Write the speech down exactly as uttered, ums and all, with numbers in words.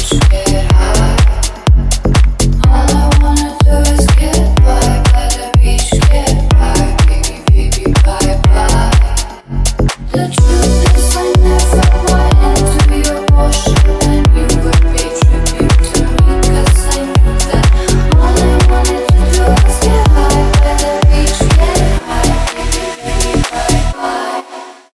All I wanna do is get by, by the beach, get by, baby, baby, bye.